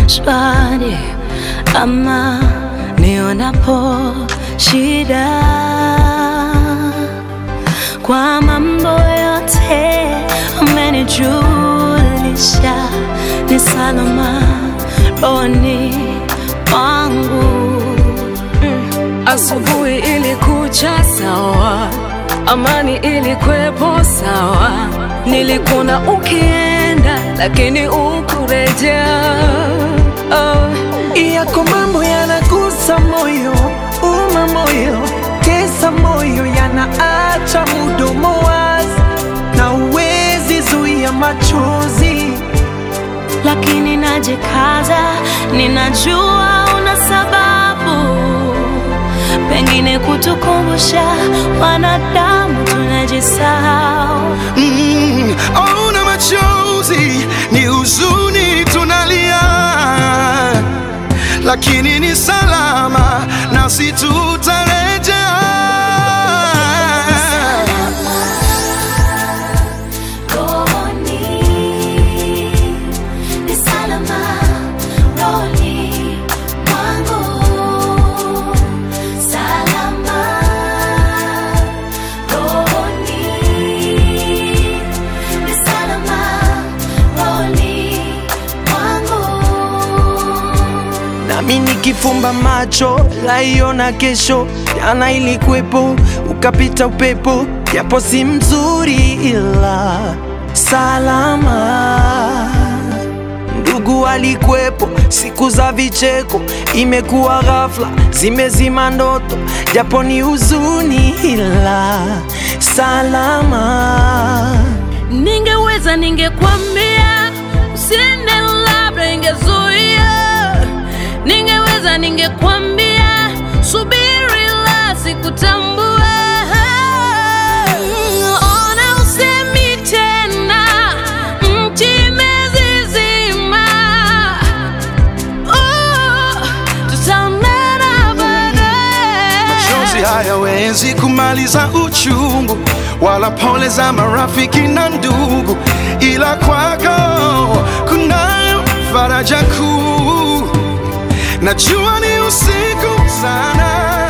shwari ama nionapo shida. Kwa mambo yote umenijulisha, ni salama rohoni mwangu. Asubuhi ilikucha sawa, amani ilikuwepo sawa, nilikuna ukienda lakini ukurejea. Yako mambo yanagusa moyo, uma moyo, tesa moyo, yanaacha mdomo wazi na uwezi zuia machozi. Lakini najikaza, ninajua una sababu, pengine kutukumbusha wanadamu tunajisahau. Ona machozi, ni huzuni tunalia, lakini ni salama nasi tutarejea. Nami nikifumba macho laiona kesho, jana ilikuwepo ukapita upepo, japo si mzuri ila salama. Ndugu alikuwepo siku za vicheko, imekuwa ghafla zimezima ndoto, japo ni huzuni ila salama. Ningeweza ningekwambia usiende, labda ingezuia. Ningeweza ningekwambia subiri, la sikutambua. Ona usemi tena, mti mezizima. Tutaonana baadaye. Machozi hayawezi kumaliza uchungu, wala pole za marafiki na ndugu, ila kwako kunayo faraja kuu. Najua ni usiku sana,